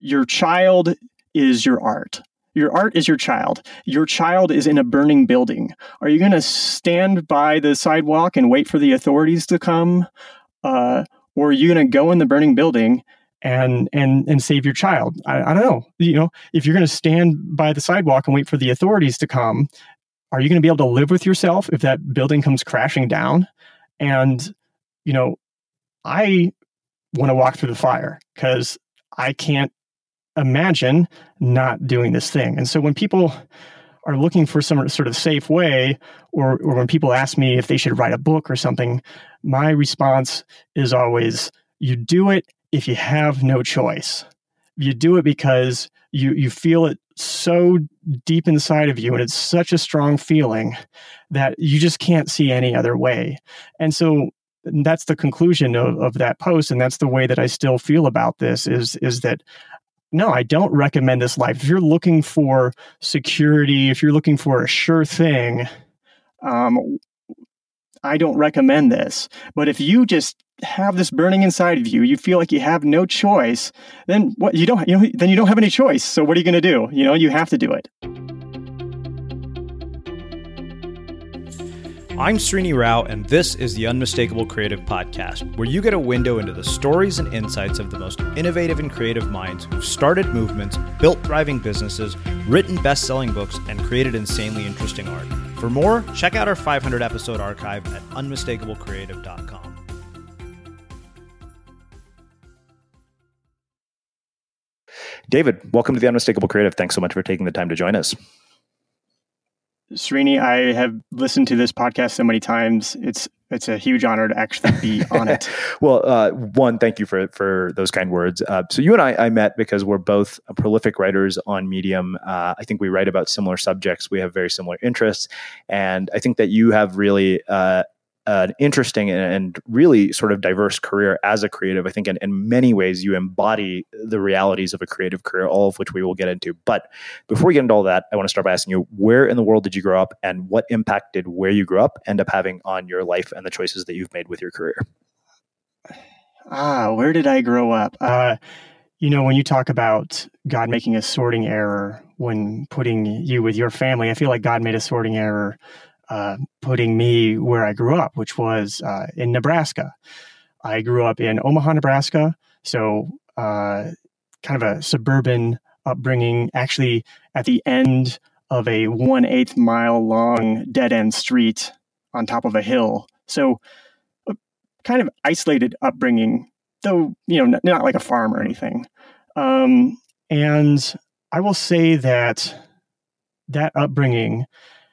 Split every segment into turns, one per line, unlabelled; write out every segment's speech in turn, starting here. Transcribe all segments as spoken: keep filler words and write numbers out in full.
your child is your art. Your art is your child. Your child is in a burning building. Are you going to stand by the sidewalk and wait for the authorities to come? Uh, or are you going to go in the burning building and and and save your child? I, I don't know. You know, if you're going to stand by the sidewalk and wait for the authorities to come, are you going to be able to live with yourself if that building comes crashing down? And, you know, I want to walk through the fire because I can't imagine not doing this thing. And so when people are looking for some sort of safe way, or, or when people ask me if they should write a book or something, my response is always, you do it if you have no choice. You do it because you, you feel it so deep inside of you, and it's such a strong feeling that you just can't see any other way. And so that's the conclusion of, of that post. And that's the way that I still feel about this is, is that no, I don't recommend this life. If you're looking for security, if you're looking for a sure thing, um, I don't recommend this. But if you just have this burning inside of you, you feel like you have no choice, then what you don't, you know, then you don't have any choice. So what are you going to do? You know, you have to do it.
I'm Srini Rao, and this is the Unmistakable Creative Podcast, where you get a window into the stories and insights of the most innovative and creative minds who've started movements, built thriving businesses, written best-selling books, and created insanely interesting art. For more, check out our five hundred episode archive at unmistakable creative dot com.
David, welcome to the Unmistakable Creative. Thanks so much for taking the time to join us.
Srini, I have listened to this podcast so many times. It's it's a huge honor to actually be on it.
Well, uh, one, thank you for for those kind words. Uh, so you and I, I met because we're both prolific writers on Medium. Uh, I think we write about similar subjects. We have very similar interests. And I think that you have really uh, an interesting and really sort of diverse career as a creative. I think in, in many ways you embody the realities of a creative career, all of which we will get into. But before we get into all that, I want to start by asking you, where in the world did you grow up, and what impact did where you grew up end up having on your life and the choices that you've made with your career?
Ah, where did I grow up? Uh, you know, when you talk about God making a sorting error when putting you with your family, I feel like God made a sorting error Uh, putting me where I grew up, which was uh, in Nebraska. I grew up in Omaha, Nebraska, so uh, kind of a suburban upbringing, actually at the end of a one-eighth mile long dead-end street on top of a hill. So a kind of isolated upbringing, though, you know, not, not like a farm or anything. Um, and I will say that that upbringing,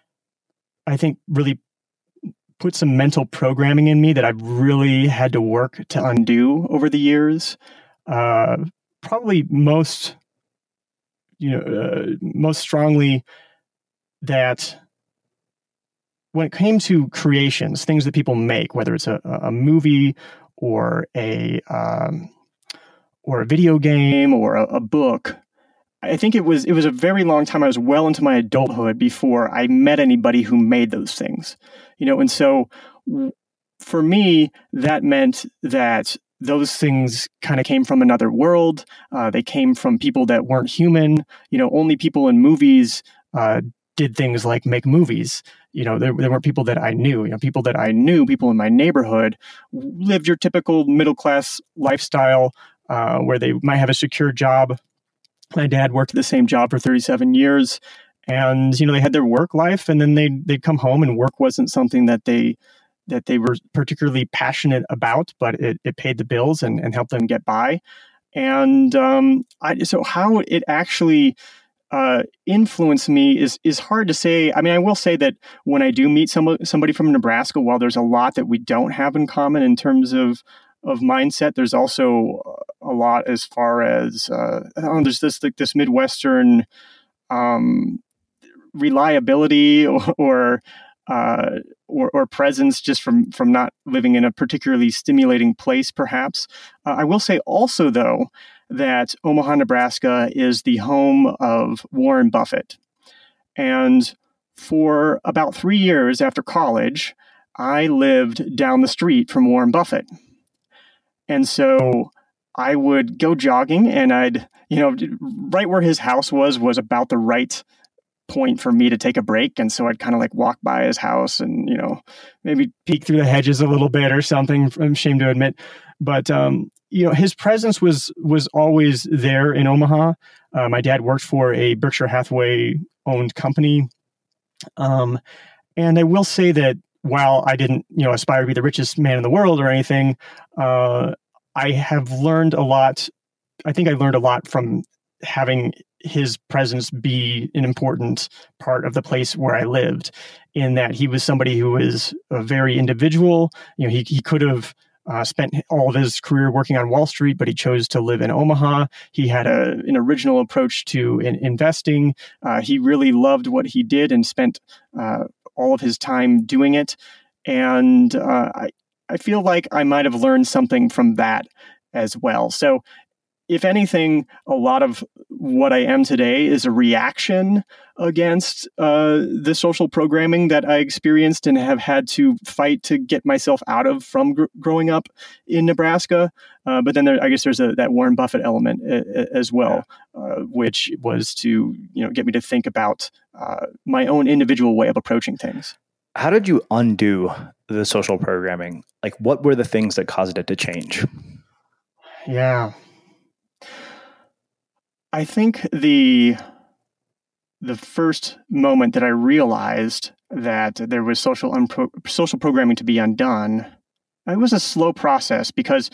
I think, really put some mental programming in me that I've really had to work to undo over the years. Uh, probably most, you know, uh, most strongly that when it came to creations, things that people make, whether it's a, a movie or a um, or a video game or a, a book, I think it was it was a very long time. I was well into my adulthood before I met anybody who made those things, you know. And so, w- for me, that meant that those things kind of came from another world. Uh, they came from people that weren't human. You know, only people in movies uh, did things like make movies. You know, there, there weren't people that I knew. You know, people that I knew, people in my neighborhood, lived your typical middle class lifestyle uh, where they might have a secure job. My dad worked at the same job for thirty-seven years, and, you know, they had their work life, and then they'd, they'd come home, and work wasn't something that they that they were particularly passionate about, but it, it paid the bills and, and helped them get by. And um, I, so how it actually uh, influenced me is is hard to say. I mean, I will say that when I do meet some, somebody from Nebraska, while there's a lot that we don't have in common in terms of of mindset, there's also a lot as far as uh, I don't know, there's this like this Midwestern um, reliability or or, uh, or or presence just from from not living in a particularly stimulating place, perhaps. Uh, I will say also, though, that Omaha, Nebraska is the home of Warren Buffett, and for about three years after college, I lived down the street from Warren Buffett. And so I would go jogging, and I'd you know, right where his house was, was about the right point for me to take a break. And so I'd kind of like walk by his house and, you know, maybe peek through the hedges a little bit or something. I'm ashamed to admit. But, um, you know, his presence was was always there in Omaha. Uh, my dad worked for a Berkshire Hathaway owned company. Um, and I will say that while I didn't, you know, aspire to be the richest man in the world or anything, uh, I have learned a lot. I think I learned a lot from having his presence be an important part of the place where I lived, in that he was somebody who was a very individual. You know, he he could have uh, spent all of his career working on Wall Street, but he chose to live in Omaha. He had a, an original approach to in, investing. Uh, he really loved what he did and spent uh, all of his time doing it. And uh, I, I feel like I might have learned something from that as well. So if anything, a lot of what I am today is a reaction against uh, the social programming that I experienced and have had to fight to get myself out of from gr- growing up in Nebraska. Uh, but then there, I guess there's a, that Warren Buffett element a, a, as well, uh, which was to, you know, get me to think about uh, my own individual way of approaching things.
How did you undo the social programming? Like, what were the things that caused it to change?
Yeah. I think the the first moment that I realized that there was social unpro- social programming to be undone, it was a slow process, because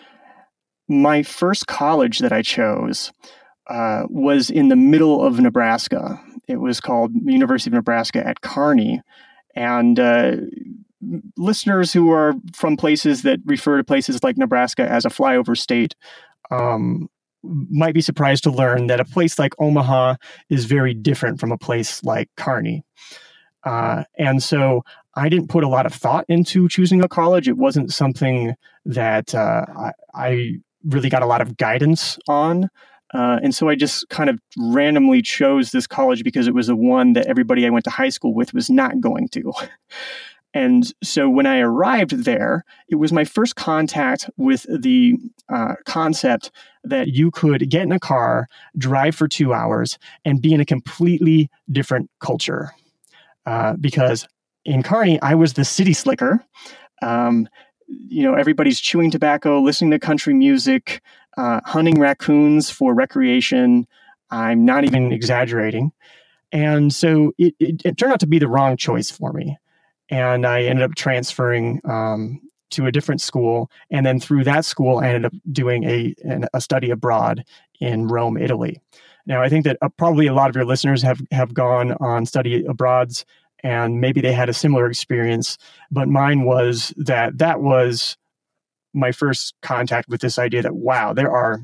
my first college that I chose uh, was in the middle of Nebraska. It was called University of Nebraska at Kearney, and uh, listeners who are from places that refer to places like Nebraska as a flyover state um, might be surprised to learn that a place like Omaha is very different from a place like Kearney. Uh, and so I didn't put a lot of thought into choosing a college. It wasn't something that uh, I, I really got a lot of guidance on. Uh, and so I just kind of randomly chose this college because it was the one that everybody I went to high school with was not going to. And so when I arrived there, it was my first contact with the uh, concept that you could get in a car, drive for two hours, and be in a completely different culture. Uh, because in Kearney, I was the city slicker. Um, you know, everybody's chewing tobacco, listening to country music, uh, hunting raccoons for recreation. I'm not even exaggerating. And so it, it, it turned out to be the wrong choice for me. And I ended up transferring um, to a different school. And then through that school, I ended up doing a, a study abroad in Rome, Italy. Now, I think that uh, probably a lot of your listeners have, have gone on study abroads, and maybe they had a similar experience. But mine was that that was my first contact with this idea that, wow, there are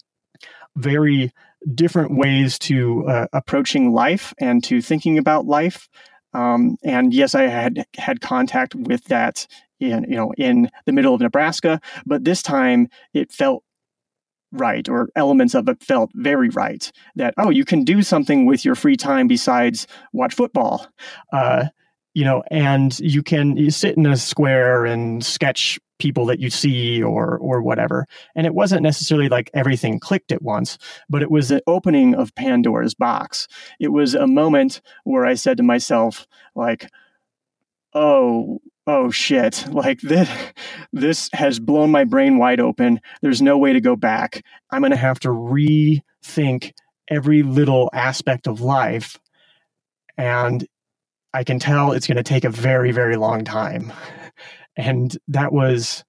very different ways to uh, approaching life and to thinking about life. Um, and yes, I had had contact with that in, you know, in the middle of Nebraska, but this time it felt right, or elements of it felt very right, that, oh, you can do something with your free time besides watch football, uh, you know, and you can you sit in a square and sketch people that you see or or whatever. And it wasn't necessarily like everything clicked at once, but it was the opening of Pandora's box. It was a moment where I said to myself, like, oh, oh shit, like this, this has blown my brain wide open. There's no way to go back. I'm going to have to rethink every little aspect of life. And I can tell it's going to take a very, very long time. And that was,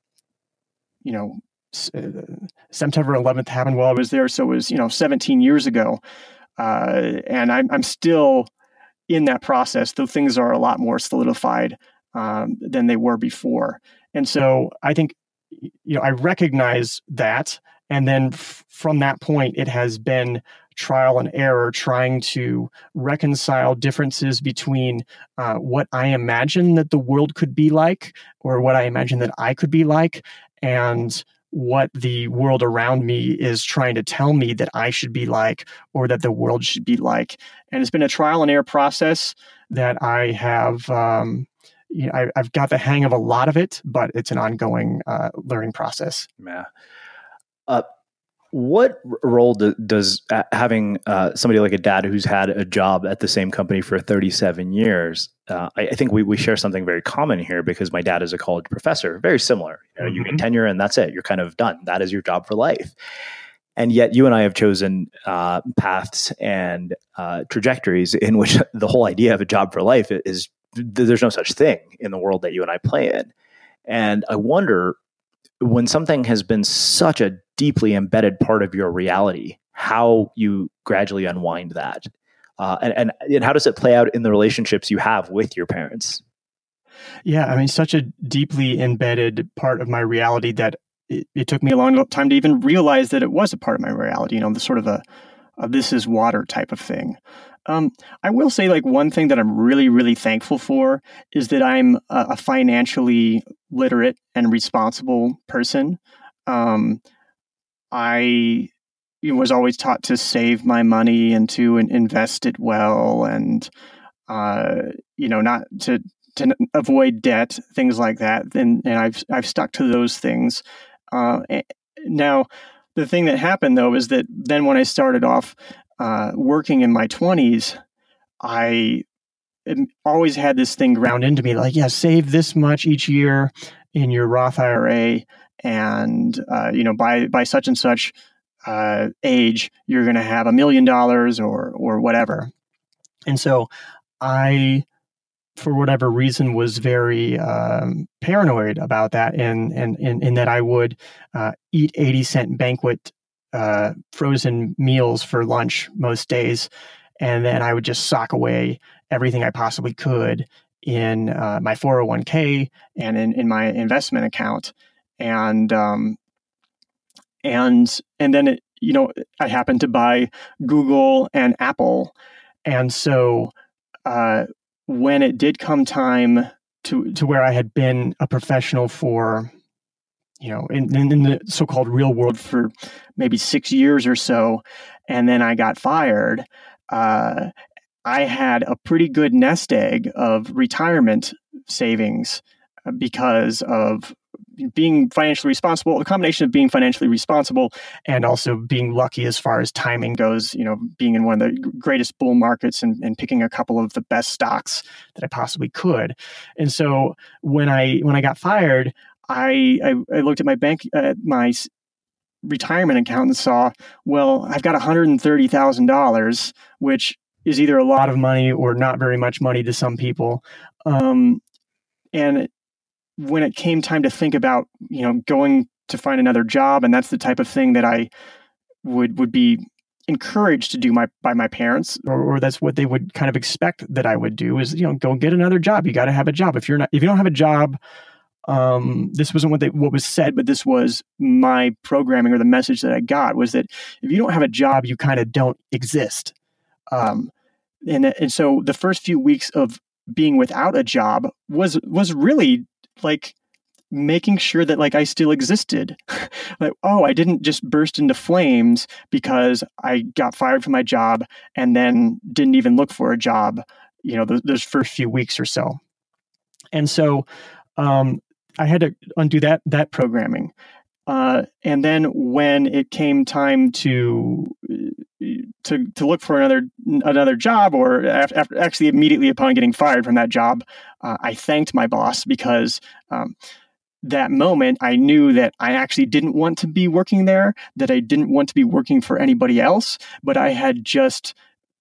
you know, uh, September eleventh happened while I was there. So it was, you know, seventeen years ago. Uh, and I'm, I'm still in that process, though things are a lot more solidified um, than they were before. And so I think, you know, I recognize that. And then f- from that point, it has been trial and error, trying to reconcile differences between uh, what I imagine that the world could be like, or what I imagine that I could be like, and what the world around me is trying to tell me that I should be like, or that the world should be like. And it's been a trial and error process that I have, um, you know, I, I've got the hang of a lot of it, but it's an ongoing uh, learning process.
Yeah. Uh, What role do, does uh, having uh, somebody like a dad who's had a job at the same company for thirty-seven years, uh, I, I think we, we share something very common here because my dad is a college professor, very similar. You know, mm-hmm. You get tenure and that's it. You're kind of done. That is your job for life. And yet you and I have chosen uh, paths and uh, trajectories in which the whole idea of a job for life is, there's no such thing in the world that you and I play in. And I wonder, when something has been such a deeply embedded part of your reality, how you gradually unwind that. Uh, and, and, and how does it play out in the relationships you have with your parents?
Yeah, I mean, such a deeply embedded part of my reality that it, it took me a long time to even realize that it was a part of my reality, you know, the sort of a, a this is water type of thing. Um, I will say, like, one thing that I'm really, really thankful for is that I'm a, a financially literate and responsible person. Um, I was always taught to save my money and to invest it well, and uh, you know, not to to avoid debt, things like that. And and I've I've stuck to those things. Uh, now, the thing that happened though is that then when I started off uh, working in my twenties, I always had this thing ground into me, like, yeah, save this much each year in your Roth I R A, and uh, you know, by by such and such uh, age, you're going to have a million dollars or or whatever. And so, I, for whatever reason, was very um, paranoid about that, and and in, in that I would uh, eat eighty cent banquet uh, frozen meals for lunch most days. And then I would just sock away everything I possibly could in uh, my four oh one k and in, in my investment account. And um, and and then, it, you know, I happened to buy Google and Apple. And so uh, when it did come time to, to where I had been a professional for, you know, in, in the so-called real world for maybe six years or so, and then I got fired, Uh, I had a pretty good nest egg of retirement savings because of being financially responsible, a combination of being financially responsible and also being lucky as far as timing goes, you know, being in one of the greatest bull markets and, and picking a couple of the best stocks that I possibly could. And so when I when I got fired, I I, I looked at my bank, uh, my retirement account and saw, well, I've got one hundred thirty thousand dollars, which is either a lot of money or not very much money to some people. Um, and when it came time to think about, you know, going to find another job, and that's the type of thing that I would would be encouraged to do my by my parents, or, or that's what they would kind of expect that I would do, is, you know, go get another job. You got to have a job. If you're not, if you don't have a job, Um, this wasn't what they, what was said, but this was my programming, or the message that I got was that if you don't have a job, you kind of don't exist. Um, and and so the first few weeks of being without a job was was really like making sure that, like, I still existed. Like, oh, I didn't just burst into flames because I got fired from my job and then didn't even look for a job, you know, those, those first few weeks or so. And so, um, I had to undo that that programming, uh, and then when it came time to to to look for another another job, or after, actually immediately upon getting fired from that job, uh, I thanked my boss, because um, that moment I knew that I actually didn't want to be working there, that I didn't want to be working for anybody else, but I had just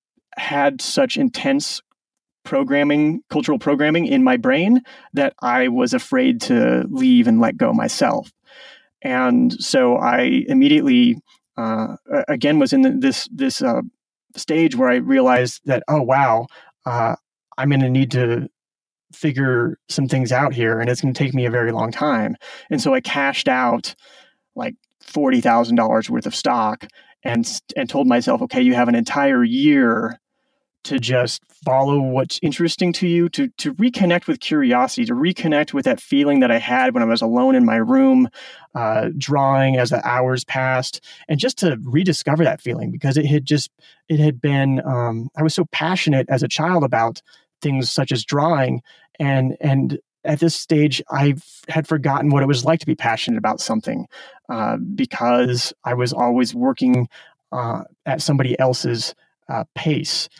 had such intense programming, cultural programming in my brain that I was afraid to leave and let go myself. And so I immediately, uh, again, was in the, this this uh, stage where I realized that, oh, wow, uh, I'm going to need to figure some things out here, and it's going to take me a very long time. And so I cashed out like forty thousand dollars worth of stock and and told myself, okay, you have an entire year to just follow what's interesting to you, to to reconnect with curiosity, to reconnect with that feeling that I had when I was alone in my room, uh, drawing as the hours passed, and just to rediscover that feeling, because it had just, it had been, um, I was so passionate as a child about things such as drawing, and and at this stage, I had forgotten what it was like to be passionate about something uh, because I was always working uh, at somebody else's uh, pace.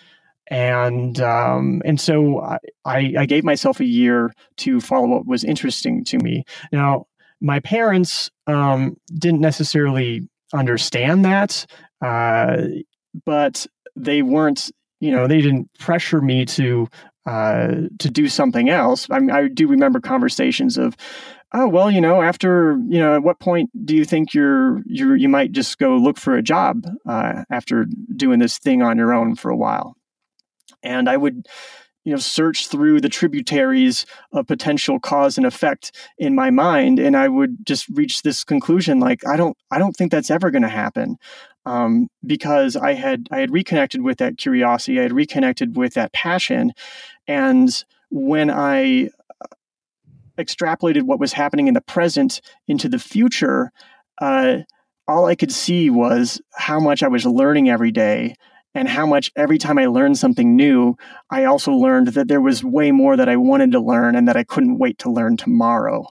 And um, and so I, I gave myself a year to follow what was interesting to me. Now, my parents um, didn't necessarily understand that, uh, but they weren't, you know, they didn't pressure me to uh, to do something else. I mean, I do remember conversations of, oh, well, you know, after, you know, at what point do you think you're, you're you might just go look for a job uh, after doing this thing on your own for a while? And I would, you know, search through the tributaries of potential cause and effect in my mind, and I would just reach this conclusion: like, I don't, I don't think that's ever going to happen, um, because I had, I had reconnected with that curiosity, I had reconnected with that passion, and when I extrapolated what was happening in the present into the future, uh, all I could see was how much I was learning every day. And how much every time I learned something new, I also learned that there was way more that I wanted to learn and that I couldn't wait to learn tomorrow.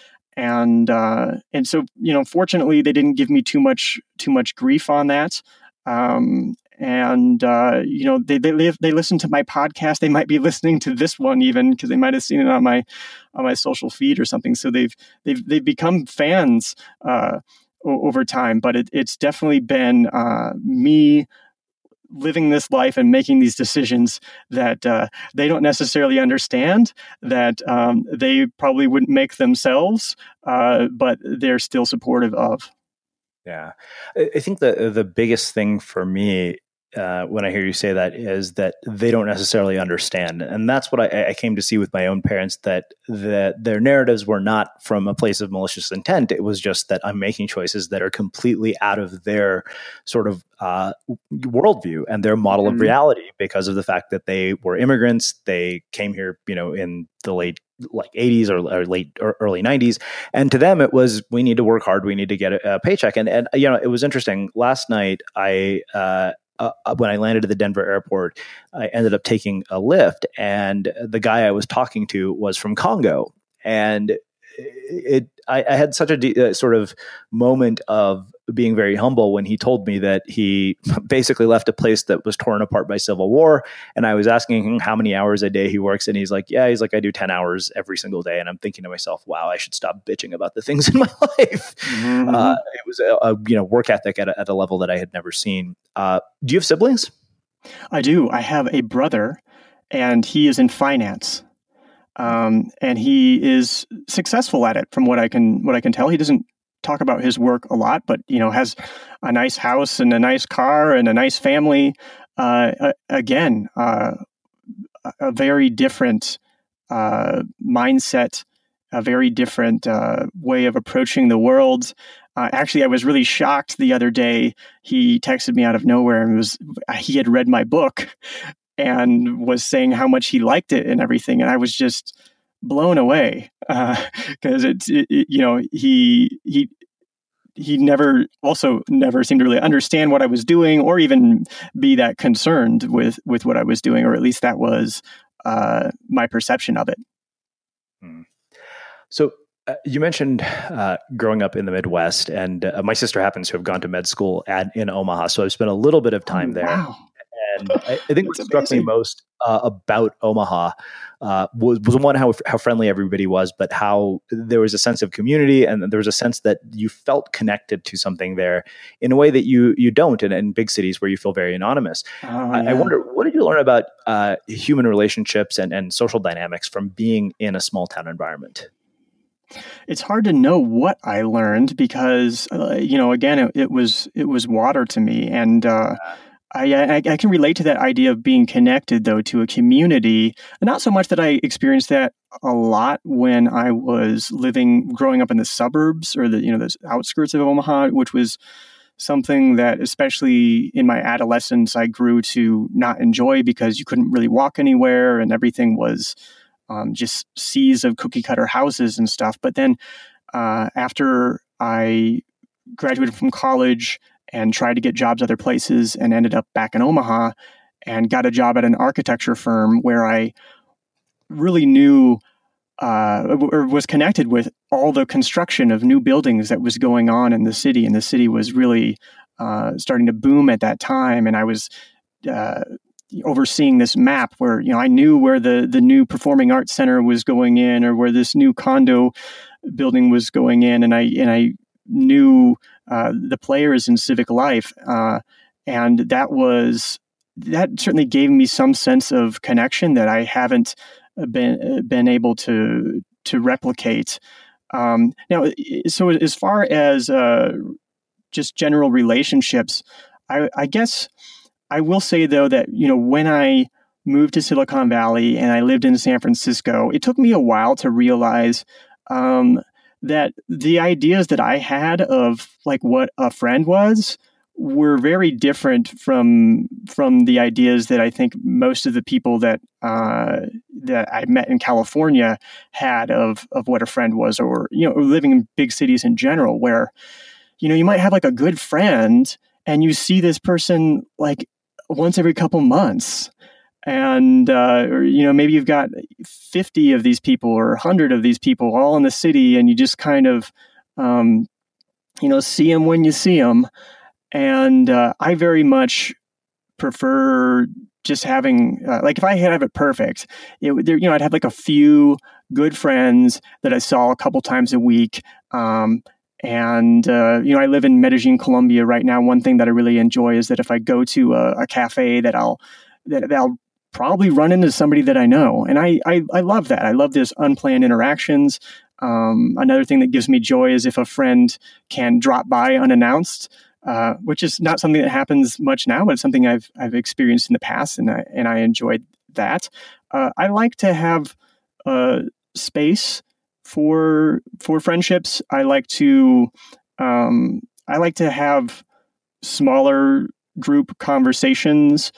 And uh, and so, you know, fortunately, they didn't give me too much too much grief on that. Um, and uh, you know, they they live, they listen to my podcast. They might be listening to this one even because they might have seen it on my on my social feed or something. So they've they've they've become fans uh, over time. But it, it's definitely been uh, me living this life and making these decisions that uh, they don't necessarily understand, that um, they probably wouldn't make themselves, uh, but they're still supportive of.
Yeah. I think the the biggest thing for me uh, when I hear you say that is that they don't necessarily understand. And that's what I, I came to see with my own parents, that, that their narratives were not from a place of malicious intent. It was just that I'm making choices that are completely out of their sort of uh, worldview and their model mm-hmm. of reality, because of the fact that they were immigrants. They came here, you know, in the late like eighties or, or late or early nineties. And to them, it was, we need to work hard. We need to get a, a paycheck. And, and, you know, it was interesting. Last night, I, uh, Uh, when I landed at the Denver airport, I ended up taking a Lyft, and the guy I was talking to was from Congo. And it, I, I had such a de- uh, sort of moment of being very humble when he told me that he basically left a place that was torn apart by civil war. And I was asking him how many hours a day he works. And he's like, yeah, he's like, I do ten hours every single day. And I'm thinking to myself, wow, I should stop bitching about the things in my life. Mm-hmm. Uh, it was a, a you know work ethic at a, at a level that I had never seen. Uh, do you have siblings?
I do. I have a brother, and he is in finance. Um, and he is successful at it from what I can, what I can tell. He doesn't talk about his work a lot, but, you know, has a nice house and a nice car and a nice family. Uh, again, uh, a very different, uh, mindset, a very different, uh, way of approaching the world. Uh, actually, I was really shocked the other day. He texted me out of nowhere and was, he had read my book and was saying how much he liked it and everything. And I was just blown away because uh, it's, it, it, you know, he, he, he never also never seemed to really understand what I was doing or even be that concerned with, with what I was doing, or at least that was uh, my perception of it.
Hmm. So uh, you mentioned uh, growing up in the Midwest, and uh, my sister happens to have gone to med school at, in Omaha. So I've spent a little bit of time oh, there. Wow. And I, I think what struck amazing. me most uh, about Omaha uh, was, was one, how how friendly everybody was, but how there was a sense of community, and there was a sense that you felt connected to something there in a way that you you don't in, in big cities where you feel very anonymous. Oh, I, yeah. I wonder, what did you learn about uh, human relationships and, and social dynamics from being in a small town environment?
It's hard to know what I learned because, uh, you know, again, it, it was it was water to me, and uh, I, I, I can relate to that idea of being connected, though, to a community. Not so much that I experienced that a lot when I was living, growing up in the suburbs or the, you know, the outskirts of Omaha, which was something that, especially in my adolescence, I grew to not enjoy because you couldn't really walk anywhere and everything was um, just seas of cookie cutter houses and stuff. But then uh, after I graduated from college and tried to get jobs other places and ended up back in Omaha and got a job at an architecture firm where I really knew uh, or was connected with all the construction of new buildings that was going on in the city. And the city was really uh, starting to boom at that time. And I was uh, overseeing this map where, you know, I knew where the, the new Performing Arts Center was going in, or where this new condo building was going in. And I, and I knew uh, the players in civic life. Uh, and that was, that certainly gave me some sense of connection that I haven't been been able to to replicate. Um, now, so as far as uh, just general relationships, I, I guess I will say though that, you know, when I moved to Silicon Valley and I lived in San Francisco, it took me a while to realize um, that the ideas that I had of like what a friend was were very different from from the ideas that I think most of the people that uh, that I met in California had of of what a friend was, or, you know, living in big cities in general, where, you know, you might have like a good friend and you see this person like once every couple months, and uh, or, you know, maybe you've got fifty of these people or one hundred of these people all in the city, and you just kind of um, you know, see them when you see them. And uh, I very much prefer just having, uh, like, if I had have it perfect, it would, you know, I'd have like a few good friends that I saw a couple times a week. Um, and, uh, you know, I live in Medellin, Colombia right now. One thing that I really enjoy is that if I go to a, a cafe, that I'll, that, that I'll probably run into somebody that I know. And I, I, I love that. I love this unplanned interactions. Um, another thing that gives me joy is if a friend can drop by unannounced. Uh, which is not something that happens much now, but it's something I've I've experienced in the past, and I and I enjoyed that. Uh, I like to have uh, space for for friendships. I like to um, I like to have smaller group conversations.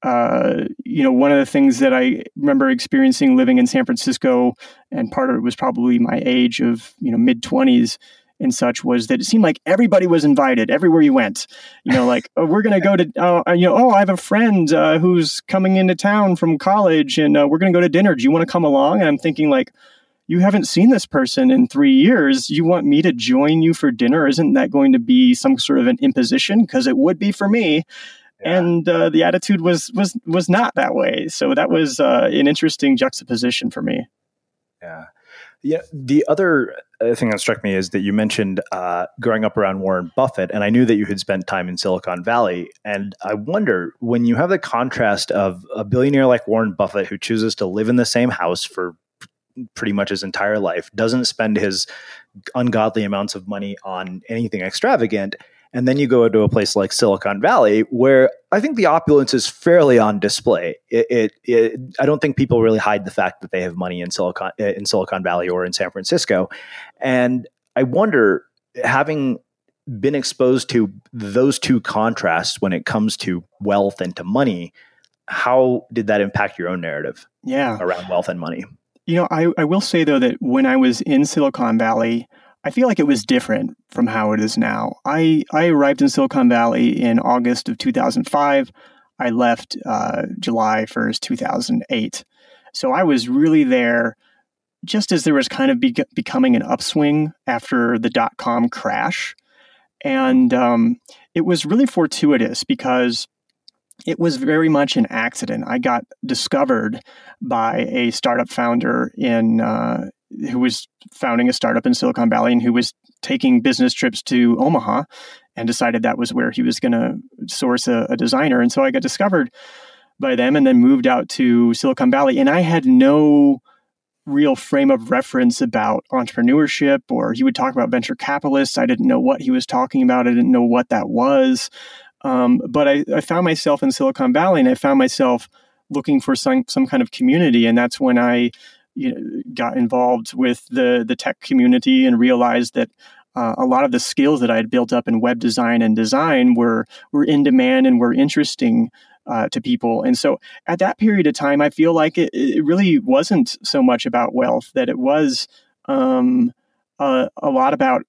Uh, you know, one of the things that I remember experiencing living in San Francisco, and part of it was probably my age of, you know, mid twenties. And such, was that it seemed like everybody was invited everywhere you went. You know, like, oh, we're going to go to, uh, you know, oh, I have a friend uh, who's coming into town from college, and uh, we're going to go to dinner. Do you want to come along? And I'm thinking, like, you haven't seen this person in three years. You want me to join you for dinner? Isn't that going to be some sort of an imposition? Because it would be for me. Yeah. And uh, the attitude was was was not that way. So that was uh, an interesting juxtaposition for me.
Yeah. Yeah. The other thing that struck me is that you mentioned uh, growing up around Warren Buffett, and I knew that you had spent time in Silicon Valley. And I wonder, when you have the contrast of a billionaire like Warren Buffett, who chooses to live in the same house for pretty much his entire life, doesn't spend his ungodly amounts of money on anything extravagant, and then you go to a place like Silicon Valley, where I think the opulence is fairly on display. It, it, it, I don't think people really hide the fact that they have money in Silicon in Silicon Valley or in San Francisco. And I wonder, having been exposed to those two contrasts when it comes to wealth and to money, how did that impact your own narrative
yeah.
around wealth and money?
You know, I, I will say, though, that when I was in Silicon Valley, I feel like it was different from how it is now. I, I arrived in Silicon Valley in August of two thousand five. I left uh, July first, two thousand eight. So I was really there just as there was kind of be- becoming an upswing after the dot-com crash. And um, it was really fortuitous because it was very much an accident. I got discovered by a startup founder in uh, who was founding a startup in Silicon Valley, and who was taking business trips to Omaha, and decided that was where he was going to source a, a designer. And so I got discovered by them, and then moved out to Silicon Valley. And I had no real frame of reference about entrepreneurship, or he would talk about venture capitalists. I didn't know what he was talking about. I didn't know what that was. Um, but I, I found myself in Silicon Valley, and I found myself looking for some some kind of community. And that's when I you know, got involved with the the tech community, and realized that uh, a lot of the skills that I had built up in web design and design were were in demand and were interesting uh, to people. And so at that period of time, I feel like it, it really wasn't so much about wealth, that it was um, a, a lot about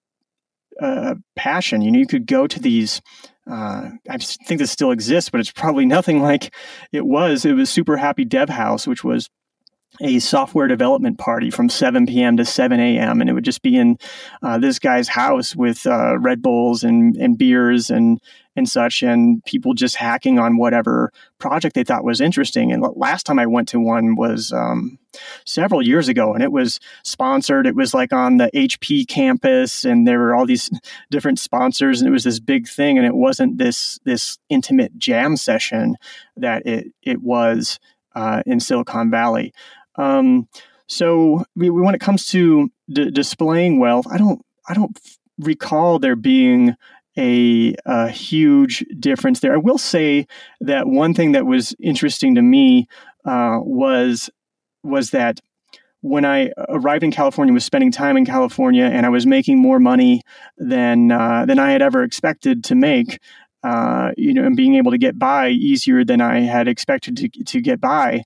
uh, passion. You know, you could go to these Uh, I think this still exists, but it's probably nothing like it was. It was Super Happy Dev House, which was a software development party from seven p.m. to seven a.m. And it would just be in uh, this guy's house with uh, Red Bulls and, and beers and and such, and people just hacking on whatever project they thought was interesting. And last time I went to one was um, several years ago, and it was sponsored. It was like on the H P campus, and there were all these different sponsors, and it was this big thing. And it wasn't this this intimate jam session that it it was uh, in Silicon Valley. Um, so we, when it comes to d- displaying wealth, I don't I don't recall there being A, a huge difference there. I will say that one thing that was interesting to me uh, was was that when I arrived in California, was spending time in California, and I was making more money than uh, than I had ever expected to make. Uh, you know, and being able to get by easier than I had expected to to get by.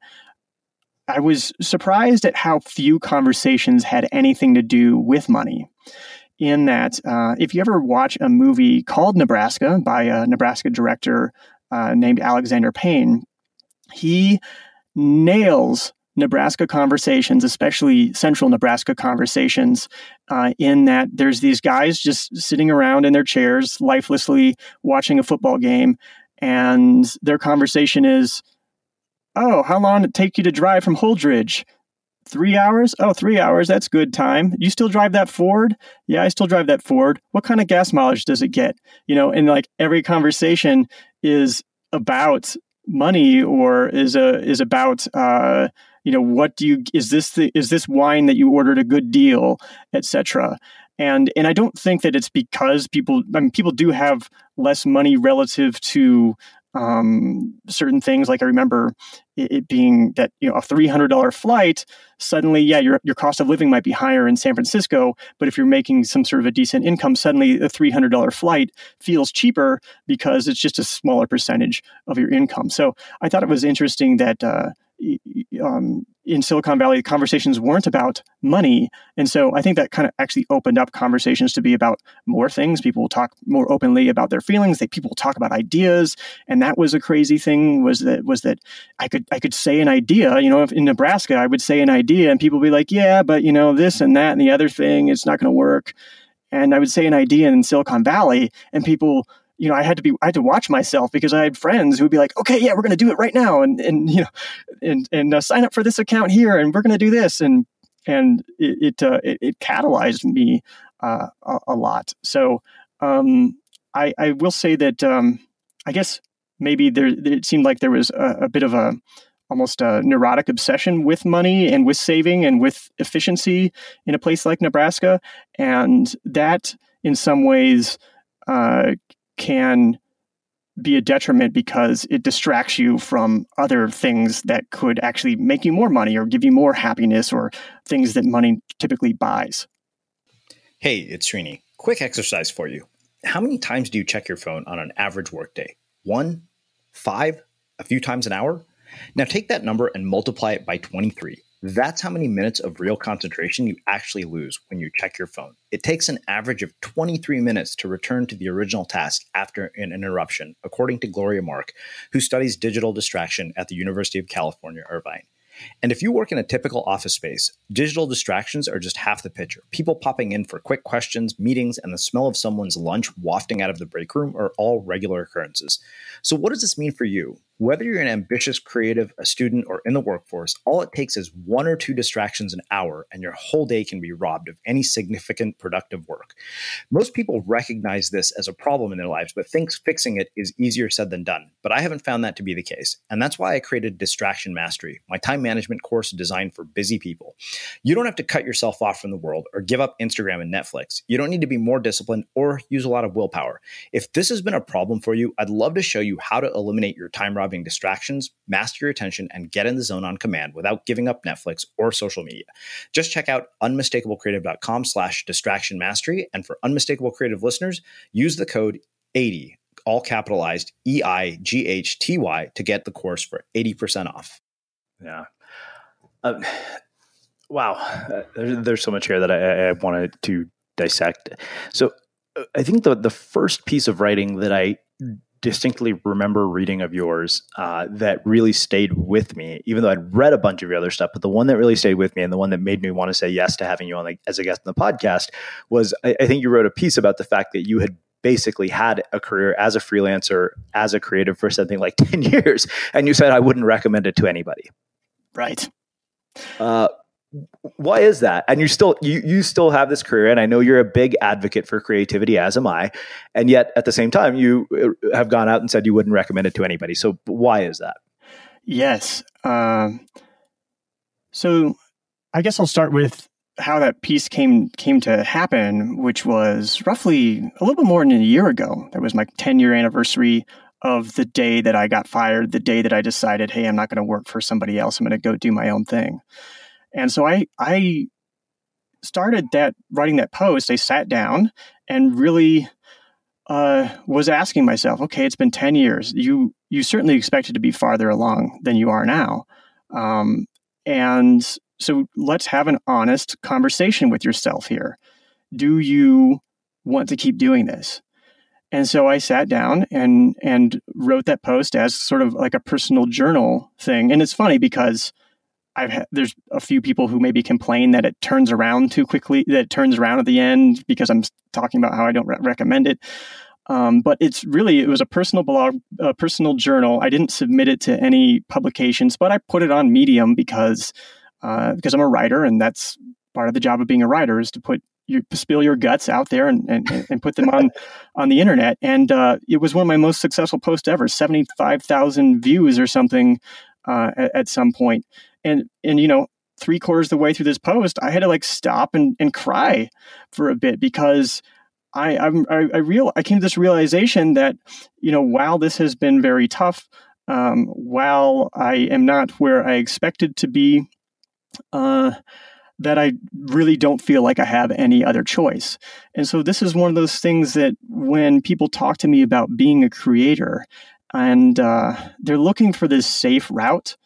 I was surprised at how few conversations had anything to do with money. In that, uh, if you ever watch a movie called Nebraska by a Nebraska director uh, named Alexander Payne, he nails Nebraska conversations, especially central Nebraska conversations, uh, in that there's these guys just sitting around in their chairs, lifelessly watching a football game, and their conversation is, "Oh, how long did it take you to drive from Holdridge? Three hours? Oh, three hours. That's good time. You still drive that Ford? Yeah, I still drive that Ford. What kind of gas mileage does it get?" You know, and like every conversation is about money, or is a is about uh, you know, what do you is this the is this wine that you ordered a good deal, et cetera. And and I don't think that it's because people I mean people do have less money relative to Um, certain things. Like I remember it, it being that, you know, a three hundred dollars flight, suddenly, yeah, your your cost of living might be higher in San Francisco, but if you're making some sort of a decent income, suddenly a three hundred dollars flight feels cheaper because it's just a smaller percentage of your income. So I thought it was interesting that uh, um, in Silicon Valley, conversations weren't about money. And so I think that kind of actually opened up conversations to be about more things. People will talk more openly about their feelings. They, people will talk about ideas. And that was a crazy thing, was that was that I could I could say an idea, you know, if in Nebraska, I would say an idea and people would be like, yeah, but you know, this and that and the other thing, it's not going to work. And I would say an idea in Silicon Valley, and people, you know, I had to be, I had to watch myself, because I had friends who would be like, okay, yeah, we're going to do it right now. And, and, you know, and, and uh, sign up for this account here, and we're going to do this. And, and it, it, uh, it, it catalyzed me uh, a, a lot. So um, I, I will say that um, I guess maybe there, it seemed like there was a, a bit of a, almost a neurotic obsession with money and with saving and with efficiency in a place like Nebraska. And that in some ways uh, can be a detriment, because it distracts you from other things that could actually make you more money or give you more happiness, or things that money typically buys.
Hey, it's Srini. Quick exercise for you. How many times do you check your phone on an average workday? One? Five? A few times an hour? Now take that number and multiply it by twenty-three. That's how many minutes of real concentration you actually lose when you check your phone. It takes an average of twenty-three minutes to return to the original task after an interruption, according to Gloria Mark, who studies digital distraction at the University of California, Irvine. And if you work in a typical office space, digital distractions are just half the picture. People popping in for quick questions, meetings, and the smell of someone's lunch wafting out of the break room are all regular occurrences. So what does this mean for you? Whether you're an ambitious creative, a student, or in the workforce, all it takes is one or two distractions an hour, and your whole day can be robbed of any significant productive work. Most people recognize this as a problem in their lives, but think fixing it is easier said than done. But I haven't found that to be the case. And that's why I created Distraction Mastery, my time management course designed for busy people. You don't have to cut yourself off from the world or give up Instagram and Netflix. You don't need to be more disciplined or use a lot of willpower. If this has been a problem for you, I'd love to show you how to eliminate your time robbing distractions, master your attention, and get in the zone on command without giving up Netflix or social media. Just check out unmistakablecreative.com slash distraction mastery. And for Unmistakable Creative listeners, use the code eighty, all capitalized, E I G H T Y, to get the course for eighty percent off.
Yeah. Uh, wow. Uh, there's, there's so much here that I, I wanted to dissect. So uh, I think the, the first piece of writing that I distinctly remember reading of yours uh, that really stayed with me, even though I'd read a bunch of your other stuff. But the one that really stayed with me and the one that made me want to say yes to having you on the, as a guest on the podcast was I, I think you wrote a piece about the fact that you had basically had a career as a freelancer, as a creative for something like ten years. And you said, I wouldn't recommend it to anybody.
Right.
Uh, why is that? And you still, you, you still have this career. And I know you're a big advocate for creativity, as am I. And yet at the same time, you have gone out and said you wouldn't recommend it to anybody. So why is that?
Yes. Um, so I guess I'll start with how that piece came came to happen, which was roughly a little bit more than a year ago. That was my ten-year anniversary of the day that I got fired, the day that I decided, hey, I'm not going to work for somebody else. I'm going to go do my own thing. And so I I started that writing that post. I sat down and really uh, was asking myself, okay, it's been ten years. You you certainly expected to be farther along than you are now. Um, and so let's have an honest conversation with yourself here. Do you want to keep doing this? And so I sat down and and wrote that post as sort of like a personal journal thing. And it's funny because I've had, there's a few people who maybe complain that it turns around too quickly, that it turns around at the end because I'm talking about how I don't re- recommend it. Um, but it's really, it was a personal blog, a personal journal. I didn't submit it to any publications, but I put it on Medium because, uh, because I'm a writer, and that's part of the job of being a writer is to put you spill your guts out there and, and, and put them on, on the internet. And, uh, it was one of my most successful posts ever, seventy-five thousand views or something, uh, at, at some point. And, and, you know, three quarters of the way through this post, I had to like stop and, and cry for a bit because I, I'm, I, I real, I came to this realization that, you know, while this has been very tough, um, while I am not where I expected to be, uh, that I really don't feel like I have any other choice. And so this is one of those things that when people talk to me about being a creator and, uh, they're looking for this safe route,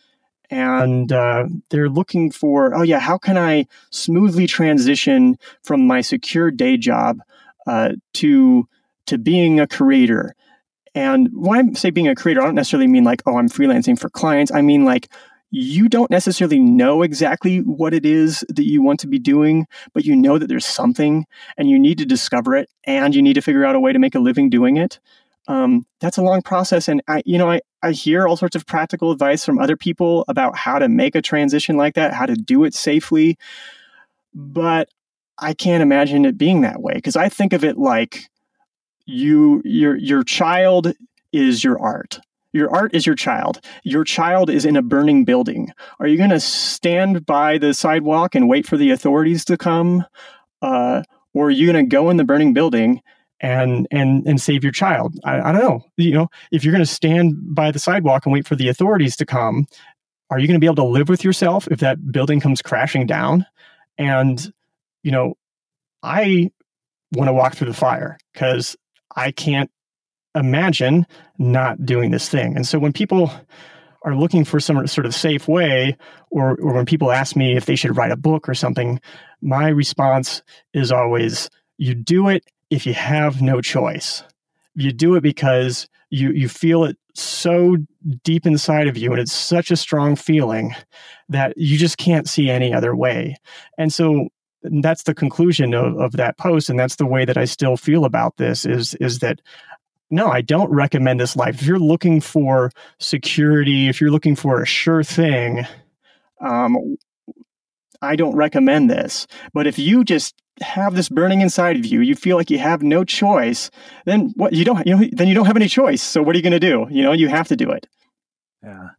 and uh, they're looking for, oh yeah, how can I smoothly transition from my secure day job uh, to to being a creator? And when I say being a creator, I don't necessarily mean like, oh, I'm freelancing for clients. I mean like, you don't necessarily know exactly what it is that you want to be doing, but you know that there's something, and you need to discover it, and you need to figure out a way to make a living doing it. Um, that's a long process. And I, you know, I, I hear all sorts of practical advice from other people about how to make a transition like that, how to do it safely. But I can't imagine it being that way, because I think of it like you, your, your child is your art. Your art is your child. Your child is in a burning building. Are you going to stand by the sidewalk and wait for the authorities to come? Uh, or are you going to go in the burning building and and and save your child? I, I don't know. You know, if you're going to stand by the sidewalk and wait for the authorities to come, are you going to be able to live with yourself if that building comes crashing down? And, you know, I want to walk through the fire because I can't imagine not doing this thing. And so when people are looking for some sort of safe way, or or when people ask me if they should write a book or something, my response is always, you do it if you have no choice. You do it because you you feel it so deep inside of you, and it's such a strong feeling that you just can't see any other way. And so that's the conclusion of, of that post, and that's the way that I still feel about this, is, is that, no, I don't recommend this life. If you're looking for security, if you're looking for a sure thing, um, I don't recommend this. But if you just have this burning inside of you, you feel like you have no choice, then what you don't, you know, then you don't have any choice. So what are you going to do? You know, you have to do it.
Yeah.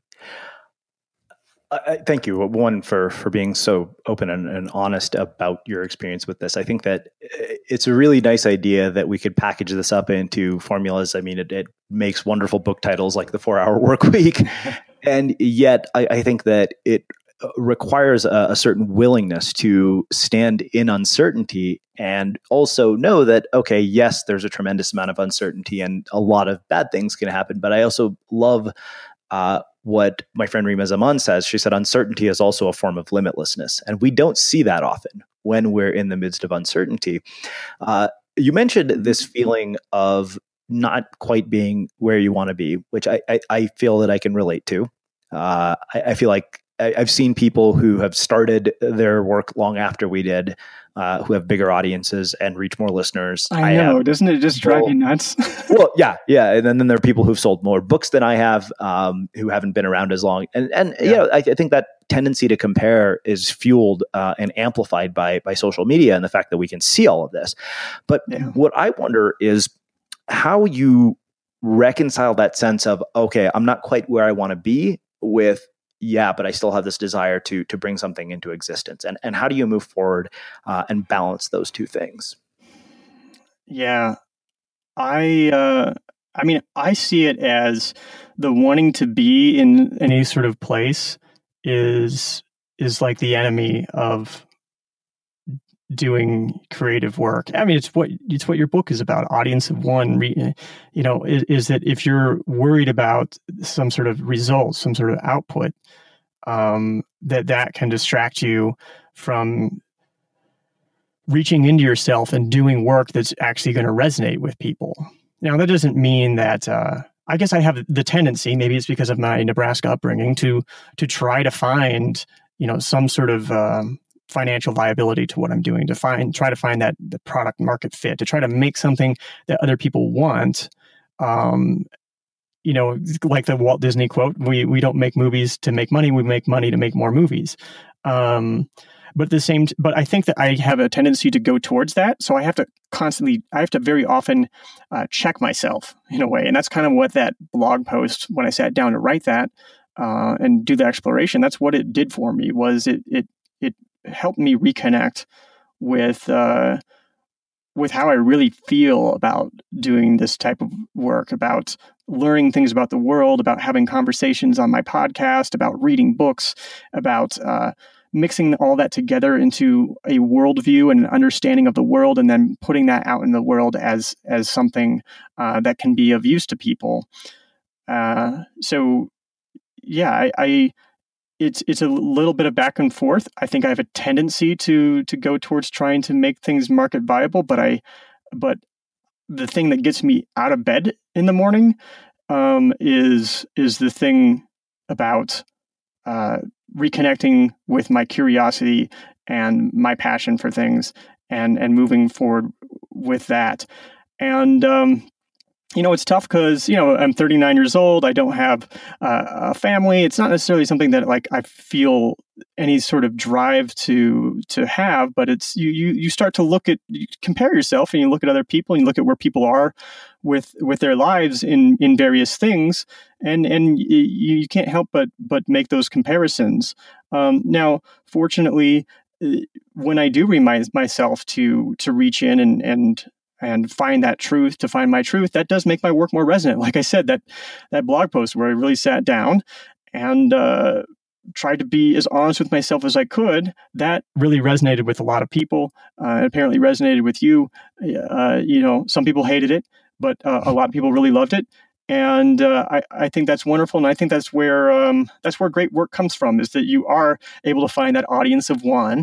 I, thank you, one, for for being so open and, and honest about your experience with this. I think that it's a really nice idea that we could package this up into formulas. I mean, it, it makes wonderful book titles like The four-Hour Work Week, and yet I, I think that it requires a, a certain willingness to stand in uncertainty and also know that, okay, yes, there's a tremendous amount of uncertainty and a lot of bad things can happen. But I also love uh, what my friend Rima Zaman says. She said, uncertainty is also a form of limitlessness. And we don't see that often when we're in the midst of uncertainty. Uh, you mentioned this feeling of not quite being where you want to be, which I, I, I feel that I can relate to. Uh, I, I feel like I, I've seen people who have started their work long after we did, uh, who have bigger audiences and reach more listeners.
I know, I have, doesn't it just drive you nuts?
Well, yeah, yeah. And then, then there are people who've sold more books than I have, um, who haven't been around as long. And, and yeah. you know, I, I think that tendency to compare is fueled uh, and amplified by, by social media and the fact that we can see all of this. But yeah. what I wonder is how you reconcile that sense of, okay, I'm not quite where I want to be with, yeah, but I still have this desire to to bring something into existence. And and how do you move forward uh, and balance those two things?
Yeah, I uh, I mean, I see it as the wanting to be in any sort of place is is like the enemy of doing creative work. I mean, it's what it's what your book is about. Audience of one, you know, is, is that if you're worried about some sort of result, some sort of output, um, that that can distract you from reaching into yourself and doing work that's actually going to resonate with people. Now, that doesn't mean that. Uh, I guess I have the tendency, maybe it's because of my Nebraska upbringing, to to try to find, you know, some sort of um, financial viability to what I'm doing, to find, try to find that the product market fit, to try to make something that other people want. Um, you know, like the Walt Disney quote, we, we don't make movies to make money. We make money to make more movies. Um, but the same, but I think that I have a tendency to go towards that. So I have to constantly, I have to very often uh, check myself in a way. And that's kind of what that blog post, when I sat down to write that uh, and do the exploration, that's what it did for me. Was it, it, it, helped me reconnect with uh, with how I really feel about doing this type of work, about learning things about the world, about having conversations on my podcast, about reading books, about uh, mixing all that together into a worldview and an understanding of the world, and then putting that out in the world as as something uh, that can be of use to people. Uh, so, yeah, I. I It's it's a little bit of back and forth. I think I have a tendency to to go towards trying to make things market viable, but I but the thing that gets me out of bed in the morning um, is is the thing about uh, reconnecting with my curiosity and my passion for things, and and moving forward with that. And um, you know, it's tough because, you know, I'm thirty-nine years old. I don't have uh, a family. It's not necessarily something that like I feel any sort of drive to to have, but it's you you you start to look at, you compare yourself, and you look at other people, and you look at where people are with with their lives in in various things, and and you, you can't help but but make those comparisons. Um, now, fortunately, when I do remind myself to to reach in and and and find that truth, to find my truth, that does make my work more resonant. Like I said, that that blog post where I really sat down and uh, tried to be as honest with myself as I could, that really resonated with a lot of people. Uh, it apparently resonated with you. Uh, you know, some people hated it, but uh, a lot of people really loved it. And uh, I, I think that's wonderful. And I think that's where um, that's where great work comes from, is that you are able to find that audience of one,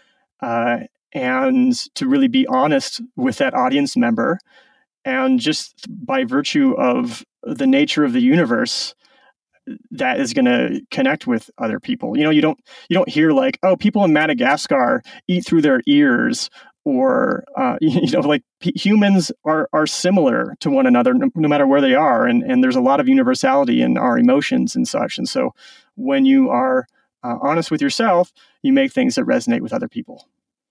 uh, and to really be honest with that audience member. And just by virtue of the nature of the universe, that is going to connect with other people. You know, you don't you don't hear like, oh, people in Madagascar eat through their ears, or uh, you know, like p- humans are are similar to one another no, no matter where they are, and and there's a lot of universality in our emotions and such. And so, when you are uh, honest with yourself, you make things that resonate with other people.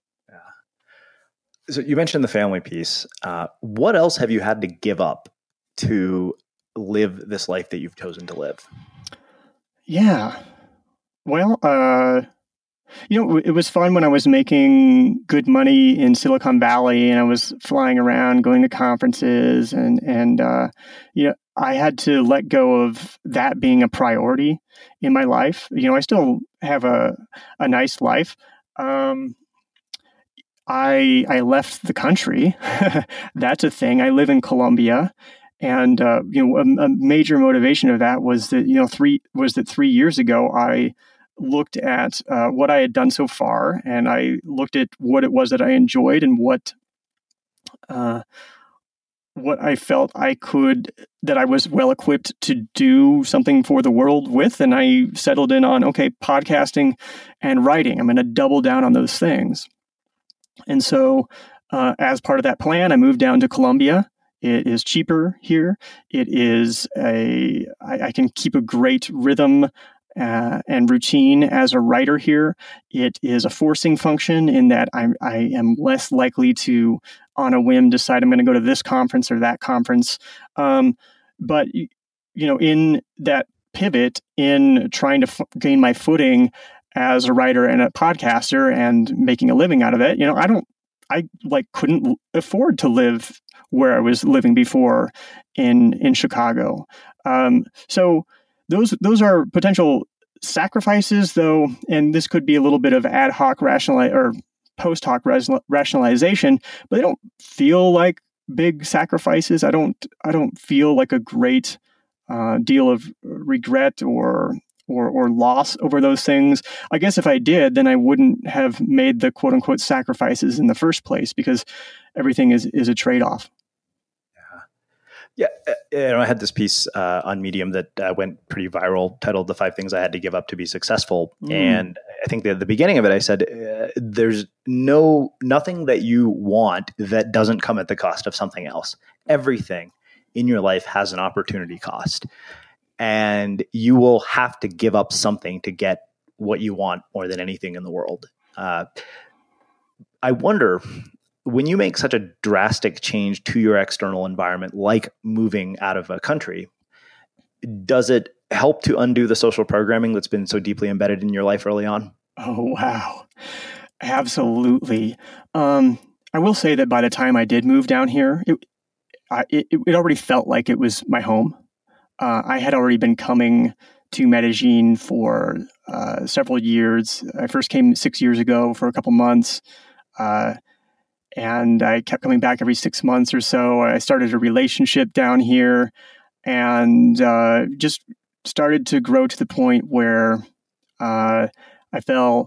So you mentioned the family piece. Uh, what else have you had to give up to live this life that you've chosen to live?
Yeah. Well, uh, you know, it was fun when I was making good money in Silicon Valley, and I was flying around, going to conferences, and, and uh, you know, I had to let go of that being a priority in my life. You know, I still have a, a nice life. Um, I I left the country. That's a thing. I live in Colombia, and uh, you know, a, a major motivation of that was that you know three was that three years ago I looked at uh, what I had done so far, and I looked at what it was that I enjoyed, and what uh, what I felt I could, that I was well equipped to do something for the world with. And I settled in on, okay, podcasting and writing. I'm going to double down on those things. And so uh, as part of that plan, I moved down to Columbia. It is cheaper here. It is a, I, I can keep a great rhythm Uh, and routine as a writer here. It is a forcing function in that I'm, I am less likely to, on a whim, decide I'm going to go to this conference or that conference. Um, but, you know, in that pivot in trying to f- gain my footing as a writer and a podcaster and making a living out of it, you know, I don't, I like couldn't afford to live where I was living before in, in Chicago. Um, so Those those are potential sacrifices, though, and this could be a little bit of ad hoc rational or post hoc rationalization, but they don't feel like big sacrifices. I don't I don't feel like a great uh, deal of regret or or or loss over those things. I guess if I did, then I wouldn't have made the quote unquote sacrifices in the first place, because everything is is a trade-off.
Yeah, you know, I had this piece uh, on Medium that uh, went pretty viral, titled "The Five Things I Had to Give Up to Be Successful." Mm. And I think that at the beginning of it, I said, uh, "There's no nothing that you want that doesn't come at the cost of something else. Everything in your life has an opportunity cost, and you will have to give up something to get what you want more than anything in the world." Uh, I wonder, when you make such a drastic change to your external environment, like moving out of a country, does it help to undo the social programming that's been so deeply embedded in your life early on?
Oh, wow. Absolutely. Um, I will say that by the time I did move down here, it, I, it, it already felt like it was my home. Uh, I had already been coming to Medellin for uh, several years. I first came six years ago for a couple months. Uh, And I kept coming back every six months or so. I started a relationship down here and uh, just started to grow to the point where uh, I fell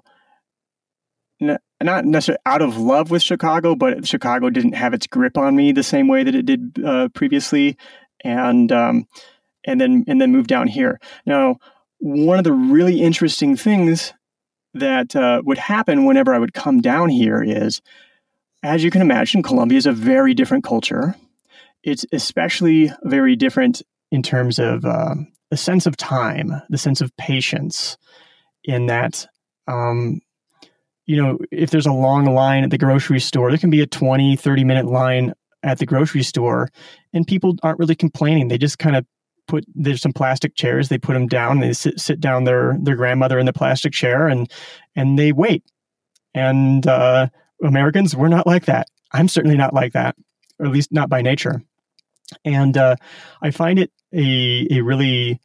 n- not necessarily out of love with Chicago, but Chicago didn't have its grip on me the same way that it did uh, previously, and um, and then and then moved down here. Now, one of the really interesting things that uh, would happen whenever I would come down here is, as you can imagine, Colombia is a very different culture. It's especially very different in terms of uh, the sense of time, the sense of patience, in that, um, you know, if there's a long line at the grocery store, there can be a twenty, thirty minute line at the grocery store, and people aren't really complaining. They just kind of put, there's some plastic chairs, they put them down, they sit, sit down their, their grandmother in the plastic chair, and, and they wait. And, uh, Americans, we're not like that. I'm certainly not like that, or at least not by nature. And uh, I find it a, a really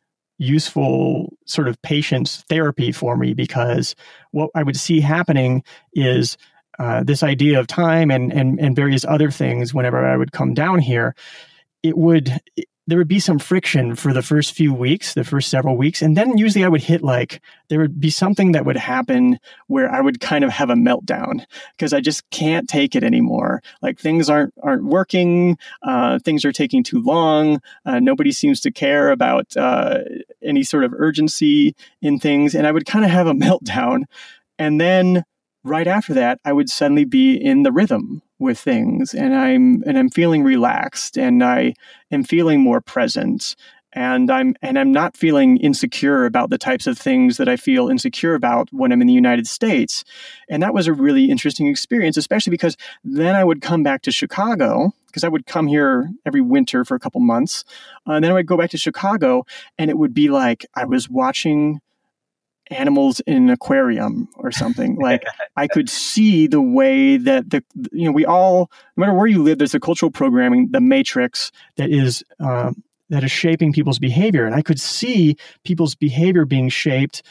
useful sort of patience therapy for me, because what I would see happening is uh, this idea of time and, and, and various other things. Whenever I would come down here, it would, it, there would be some friction for the first few weeks, the first several weeks. And then usually I would hit like, there would be something that would happen where I would kind of have a meltdown, because I just can't take it anymore. Like things aren't, aren't working. Uh, things are taking too long. Uh, nobody seems to care about uh, any sort of urgency in things. And I would kind of have a meltdown. And then right after that, I would suddenly be in the rhythm with things, and I'm and I'm feeling relaxed, and I am feeling more present, and I'm and I'm not feeling insecure about the types of things that I feel insecure about when I'm in the United States. And that was a really interesting experience, especially because then I would come back to Chicago, because I would come here every winter for a couple months, uh, and then I would go back to Chicago, and it would be like I was watching animals in an aquarium or something. Like I could see the way that the, you know, we all, no matter where you live, there's a cultural programming, the matrix that is, um, that is shaping people's behavior. And I could see people's behavior being shaped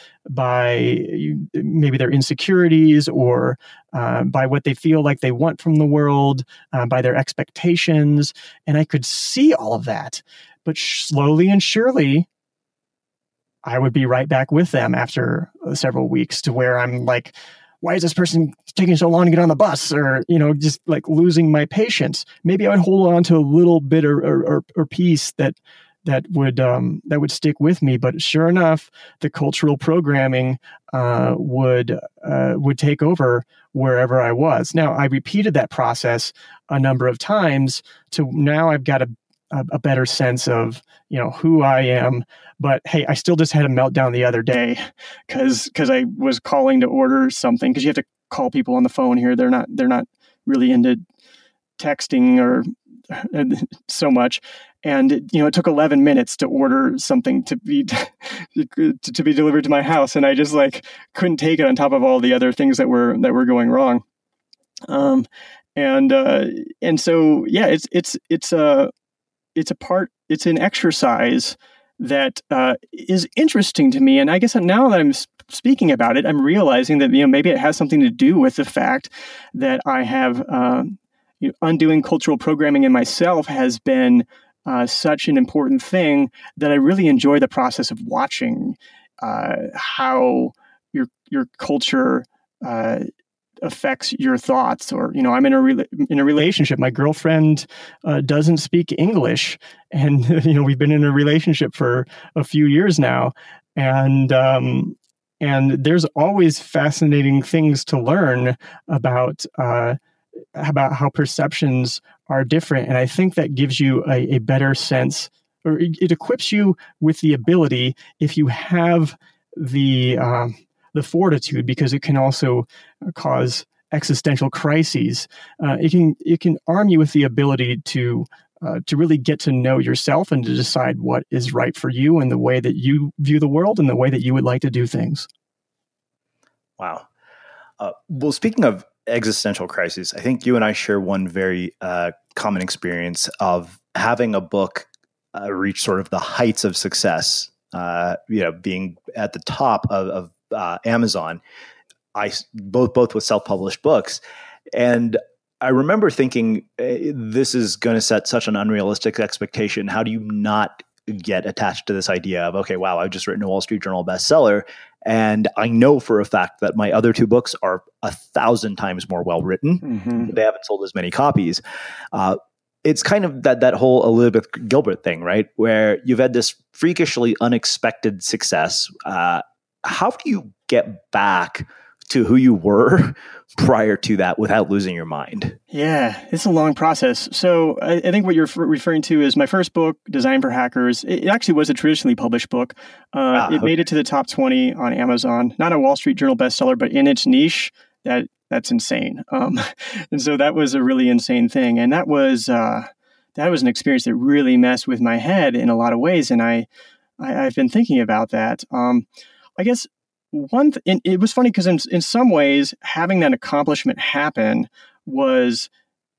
by maybe their insecurities, or uh, by what they feel like they want from the world, uh, by their expectations. And I could see all of that. But slowly and surely, I would be right back with them after several weeks, to where I'm like, why is this person taking so long to get on the bus? Or, you know, just like losing my patience. Maybe I would hold on to a little bit or, or, or piece that that would um, that would stick with me. But sure enough, the cultural programming uh, would uh, would take over wherever I was. Now, I repeated that process a number of times to now I've got a, a, a better sense of, you know, who I am. But hey, I still just had a meltdown the other day because because I was calling to order something, because you have to call people on the phone here. They're not they're not really into texting or so much. And, you know, it took eleven minutes to order something to be to, to be delivered to my house, and I just like couldn't take it on top of all the other things that were that were going wrong. Um, and uh, and so yeah, it's it's it's a it's a part it's an exercise that uh, is interesting to me, and I guess now that I'm speaking about it, I'm realizing that, you know, maybe it has something to do with the fact that I have uh, you know, undoing cultural programming in myself has been Uh, such an important thing that I really enjoy the process of watching uh, how your your culture uh, affects your thoughts. Or, you know, I'm in a re- in a relationship. My girlfriend uh, doesn't speak English, and you know, we've been in a relationship for a few years now, and um, and there's always fascinating things to learn about uh, about how perceptions are different. And I think that gives you a, a better sense, or it, it equips you with the ability, if you have the um, the fortitude, because it can also cause existential crises. Uh, it can it can arm you with the ability to uh, to really get to know yourself and to decide what is right for you and the way that you view the world and the way that you would like to do things.
Wow. Uh, well, speaking of existential crises, I think you and I share one very uh, common experience of having a book uh, reach sort of the heights of success, uh, you know, being at the top of, of uh, Amazon, I both, both with self-published books. And I remember thinking, this is going to set such an unrealistic expectation. How do you not get attached to this idea of, okay, wow, I've just written a Wall Street Journal bestseller, and I know for a fact that my other two books are a thousand times more well-written. Mm-hmm. They haven't sold as many copies. Uh, it's kind of that that whole Elizabeth Gilbert thing, right? Where you've had this freakishly unexpected success. Uh, how do you get back to who you were prior to that without losing your mind?
Yeah, it's a long process. So I, I think what you're f- referring to is my first book, Design for Hackers. It, it actually was a traditionally published book. Uh, ah, it okay. made it to the top twenty on Amazon. Not a Wall Street Journal bestseller, but in its niche, that that's insane. Um, and so that was a really insane thing. And that was uh, that was an experience that really messed with my head in a lot of ways. And I, I I've been thinking about that. Um, I guess. One, th- and it was funny because in in some ways, having that accomplishment happen was,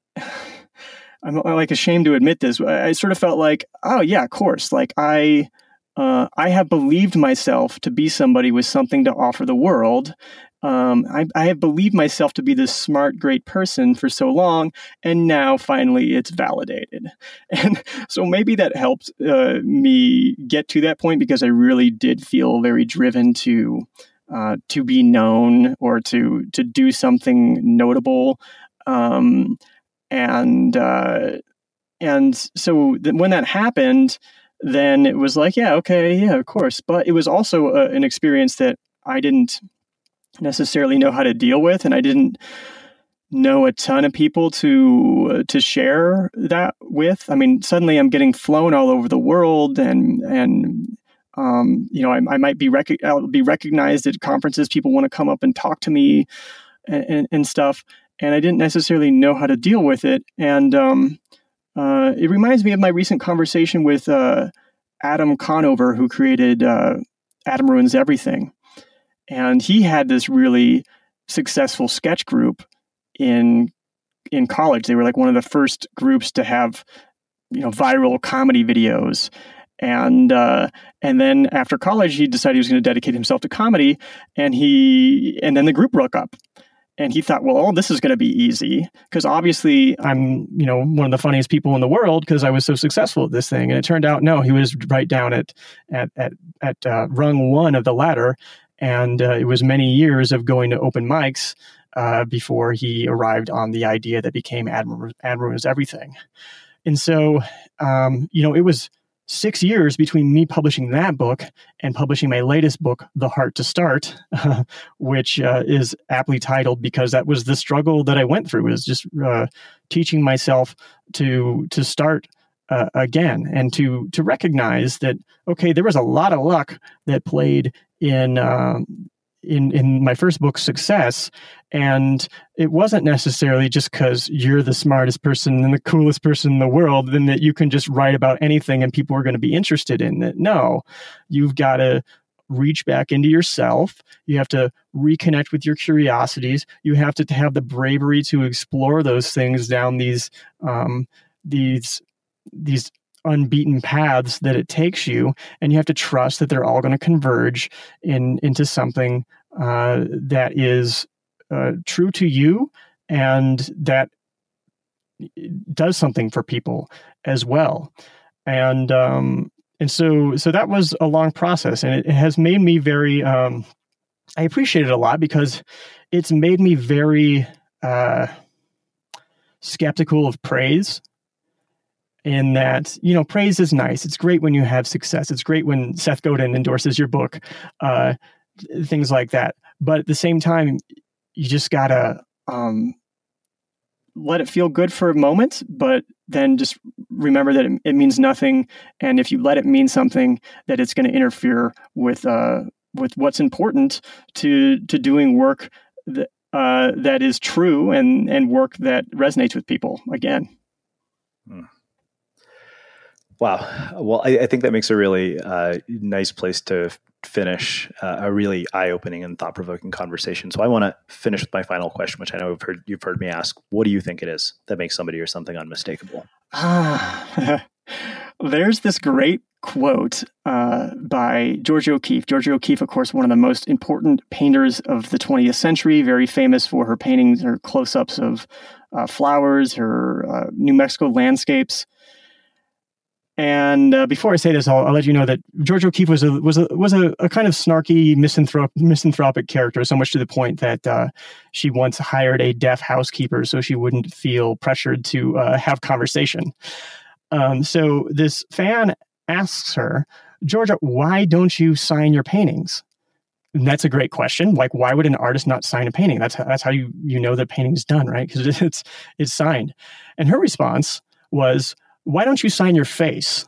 I'm like ashamed to admit this. I, I sort of felt like, oh yeah, of course. Like I, uh, I have believed myself to be somebody with something to offer the world. Um, I, I have believed myself to be this smart, great person for so long, and now finally it's validated. And so maybe that helped uh, me get to that point, because I really did feel very driven to uh, to be known or to to do something notable. Um, and uh, and so th- when that happened, then it was like, yeah, okay, yeah, of course. But it was also uh, an experience that I didn't necessarily know how to deal with, and I didn't know a ton of people to uh, to share that with. I mean, suddenly I'm getting flown all over the world, and and um, you know, I, I might be rec- I'll be recognized at conferences. People want to come up and talk to me and, and, and stuff, and I didn't necessarily know how to deal with it. And um, uh, it reminds me of my recent conversation with uh, Adam Conover, who created uh, Adam Ruins Everything. And he had this really successful sketch group in in college. They were like one of the first groups to have, you know, viral comedy videos. And uh, and then after college, he decided he was going to dedicate himself to comedy. And he and then the group broke up. And he thought, well, oh, this is going to be easy, because obviously I'm, you know, one of the funniest people in the world because I was so successful at this thing. And it turned out, no, he was right down at at at at uh, rung one of the ladder. And uh, it was many years of going to open mics uh, before he arrived on the idea that became Admiral, Admiral is Everything. And so, um, you know, it was six years between me publishing that book and publishing my latest book, The Heart to Start, uh, which uh, is aptly titled because that was the struggle that I went through, is just uh, teaching myself to to start uh, again and to to recognize that, okay, there was a lot of luck that played in um, in in my first book's success. And it wasn't necessarily just because you're the smartest person and the coolest person in the world, then that you can just write about anything and people are going to be interested in it. No, you've got to reach back into yourself. You have to reconnect with your curiosities. You have to have the bravery to explore those things down these um, these these unbeaten paths that it takes you, and you have to trust that they're all going to converge in into something uh, that is uh, true to you and that does something for people as well. And um, and so so that was a long process, and it, it has made me very. Um, I appreciate it a lot because it's made me very uh, skeptical of praise. In that, you know, praise is nice. It's great when you have success. It's great when Seth Godin endorses your book, uh, things like that. But at the same time, you just gotta um, let it feel good for a moment, but then just remember that it, it means nothing. And if you let it mean something, that it's going to interfere with uh, with what's important to to doing work that uh, that is true and and work that resonates with people. Again.
Hmm. Wow. Well, I, I think that makes a really uh, nice place to f- finish uh, a really eye-opening and thought-provoking conversation. So I want to finish with my final question, which I know you've heard, you've heard me ask. What do you think it is that makes somebody or something unmistakable?
Ah, there's this great quote uh, by Georgia O'Keeffe. Georgia O'Keeffe, of course, one of the most important painters of the twentieth century, very famous for her paintings, her close-ups of uh, flowers, her uh, New Mexico landscapes. And uh, before I say this, I'll, I'll let you know that Georgia O'Keeffe was a was a was a, a kind of snarky misanthrope, misanthropic character, so much to the point that uh, she once hired a deaf housekeeper so she wouldn't feel pressured to uh, have conversation. Um, so this fan asks her, Georgia, why don't you sign your paintings? And that's a great question. Like, why would an artist not sign a painting? That's how, that's how you you know the painting's done, right? Because it's it's signed. And her response was, why don't you sign your face?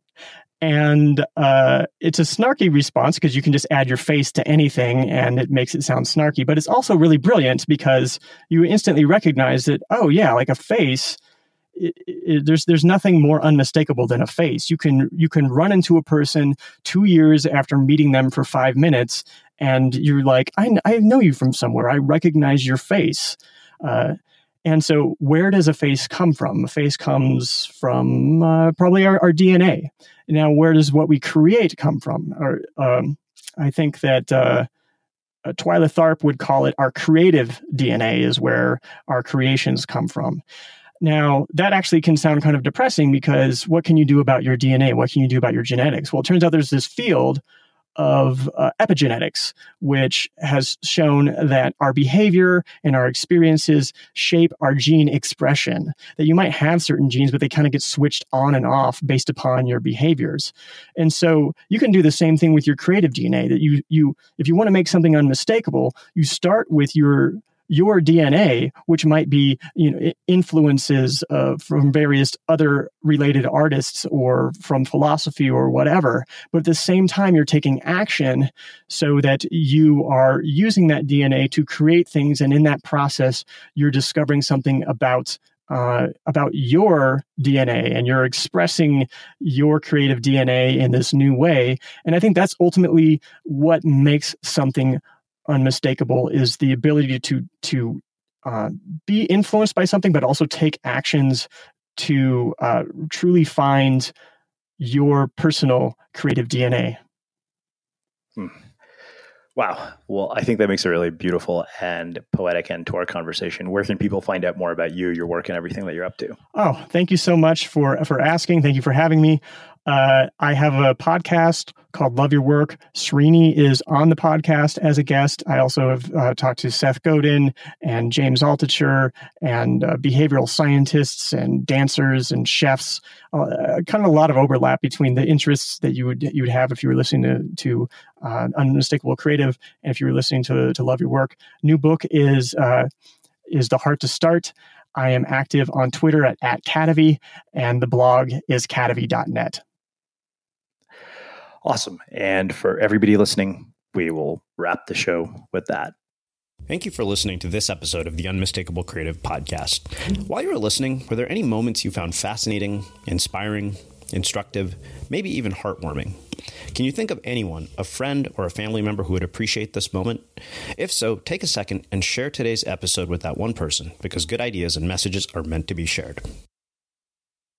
And uh, it's a snarky response because you can just add your face to anything and it makes it sound snarky. But it's also really brilliant because you instantly recognize that, oh yeah, like a face, it, it, there's there's nothing more unmistakable than a face. You can you can run into a person two years after meeting them for five minutes and you're like, I, I know you from somewhere. I recognize your face. Uh, And so where does a face come from? A face comes from uh, probably our, our D N A. Now, where does what we create come from? Or, um, I think that uh, uh, Twyla Tharp would call it our creative D N A is where our creations come from. Now, that actually can sound kind of depressing because what can you do about your D N A? What can you do about your genetics? Well, it turns out there's this field of uh, epigenetics, which has shown that our behavior and our experiences shape our gene expression, that you might have certain genes, but they kind of get switched on and off based upon your behaviors. And so you can do the same thing with your creative D N A, that you, you, if you want to make something unmistakable, you start with your your D N A, which might be, you know, influences uh, from various other related artists or from philosophy or whatever. But at the same time, you're taking action so that you are using that D N A to create things. And in that process, you're discovering something about uh, about your D N A, and you're expressing your creative D N A in this new way. And I think that's ultimately what makes something unmistakable, is the ability to to uh, be influenced by something, but also take actions to uh, truly find your personal creative D N A.
Hmm. Wow. Well, I think that makes a really beautiful and poetic end to our conversation. Where can people find out more about you, your work, and everything that you're up to?
Oh, thank you so much for for asking. Thank you for having me. Uh, I have a podcast called Love Your Work. Srini is on the podcast as a guest. I also have uh, talked to Seth Godin and James Altucher and uh, behavioral scientists and dancers and chefs. Uh, kind of a lot of overlap between the interests that you would you would have if you were listening to, to uh, Unmistakable Creative and if you were listening to, to Love Your Work. New book is uh, is The Heart to Start. I am active on Twitter at, at Cadavy, and the blog is cadavy dot net.
Awesome. And for everybody listening, we will wrap the show with that.
Thank you for listening to this episode of the Unmistakable Creative Podcast. While you were listening, were there any moments you found fascinating, inspiring, instructive, maybe even heartwarming? Can you think of anyone, a friend or a family member who would appreciate this moment? If so, take a second and share today's episode with that one person, because good ideas and messages are meant to be shared.